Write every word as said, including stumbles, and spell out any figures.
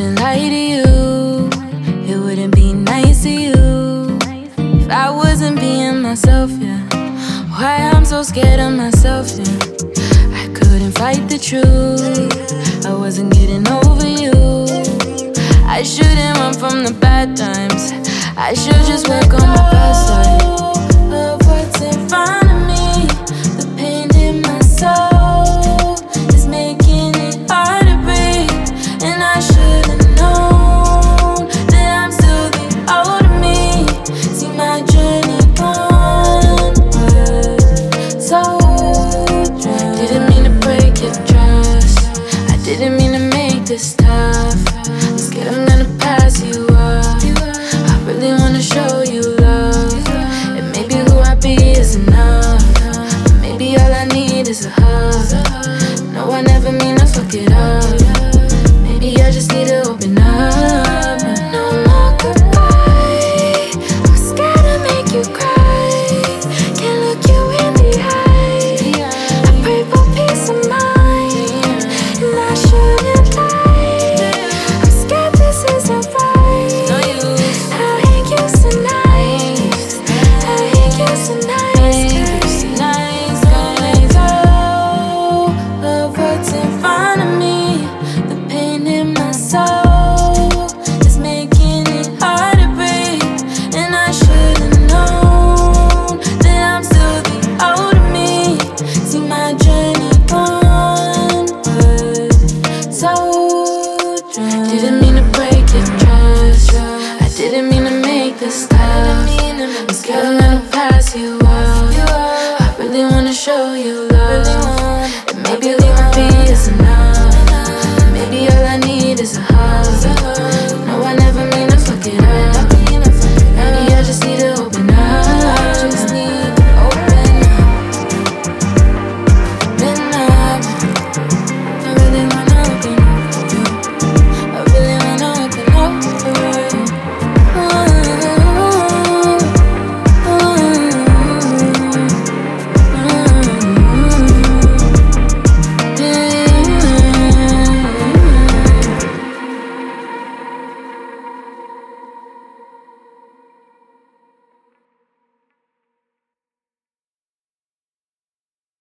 shouldn't lie to you. It wouldn't be nice to you if I wasn't being myself, yeah. Why I'm so scared of myself, yeah. I couldn't fight the truth. I wasn't getting over you. I shouldn't run from the bad times. I should just work on my past life. Love what's in front of me. The pain in my soul is making it hard to breathe. And I should've known that I'm still the older me. See my journey onward, so drowned. Didn't mean to break your trust. I didn't mean to make this tough. I'm scared I'm gonna pass you up. I really wanna show you love. And maybe who I be is enough. But maybe all I need is a hug. No, I never mean to fuck it up. Maybe I just need to open up. No more goodbye. I'm scared to make you cry. Can't look you in the eye. I pray for peace of mind, and I shouldn't lie. I'm scared this isn't right. How he used to nice. How he used to nice. Don't let go of what's in front of me. The pain in my soul is making it hard to breathe. And I should've known that I'm still the older me. See my journey onward, so drowned. Didn't mean to break your trust. I didn't mean to make this stop.